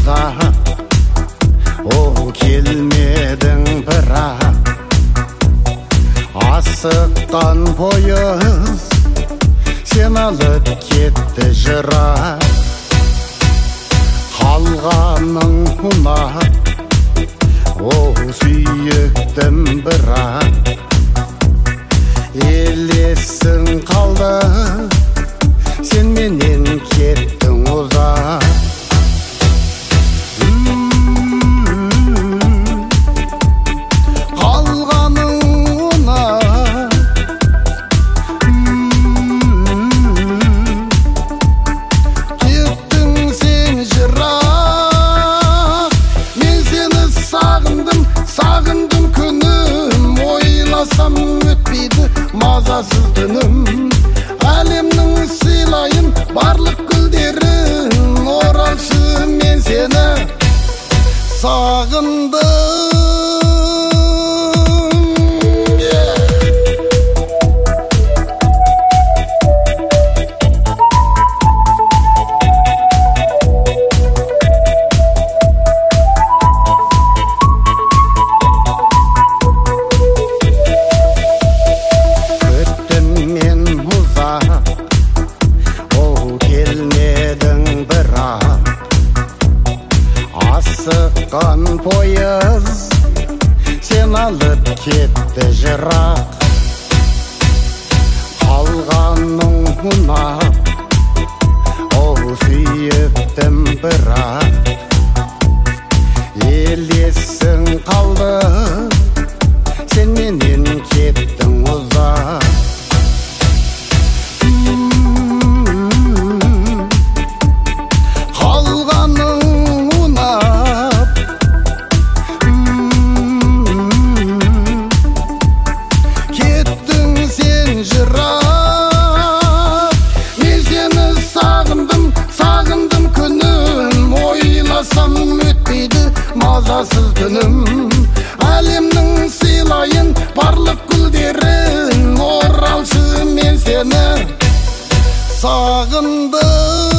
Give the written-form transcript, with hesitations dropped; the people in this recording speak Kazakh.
ұзақ, о келмедің бірақ. Асыққан пойыз сен алып кетті жырақ. Қалғаның ұнап, о сүйіктім бірақ. Елесің қалды, сен менен кеттің ұзақ. Қалғаның ұнап, кеттің сен жырақ. Мен сені сағындым, сағындым күнім. Ойласам өтпейді мазасыз түнім. Әлемнің сыйлайын барлық гүлдерін. Оралшы мен сені сағындым. Асыққан пойыз сен алып кетті жырақ. Қалғаның ұнап, о сүйіктім бірақ. Елесің қалды, сен менен кеттің ұзақ. Мазасыз түнім, әлемнің сыйлайын барлық гүлдерін. Оралшы мен сені сағындым.